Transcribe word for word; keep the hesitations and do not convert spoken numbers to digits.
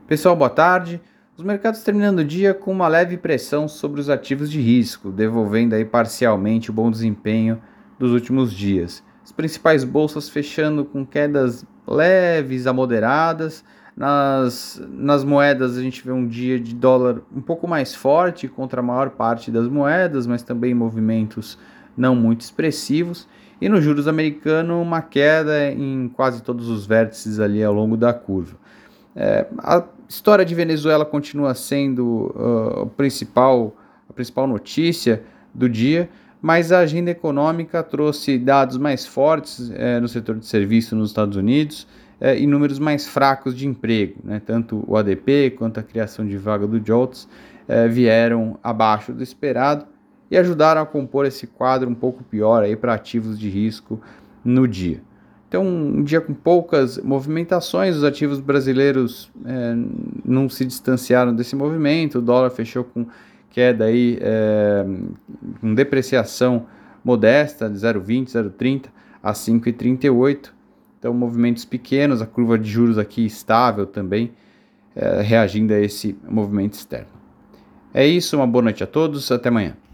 Pessoal, boa tarde. Os mercados terminando o dia com uma leve pressão sobre os ativos de risco, devolvendo aí parcialmente o bom desempenho dos últimos dias. As principais bolsas fechando com quedas leves a moderadas. Nas, nas moedas a gente vê um dia de dólar um pouco mais forte contra a maior parte das moedas, mas também movimentos não muito expressivos. E nos juros americanos, uma queda em quase todos os vértices ali ao longo da curva. É, a história de Venezuela continua sendo uh, o principal, a principal notícia do dia, mas a agenda econômica trouxe dados mais fortes é, no setor de serviços nos Estados Unidos é, e números mais fracos de emprego, né? Tanto o A D P quanto a criação de vaga do JOLTS é, vieram abaixo do esperado e ajudaram a compor esse quadro um pouco pior para ativos de risco no dia. Então, um dia com poucas movimentações, os ativos brasileiros é, não se distanciaram desse movimento, o dólar fechou com queda aí, é, com depreciação modesta de zero vírgula vinte, zero vírgula trinta a cinco vírgula trinta e oito. Então, movimentos pequenos, a curva de juros aqui estável também, é, reagindo a esse movimento externo. É isso, uma boa noite a todos, até amanhã.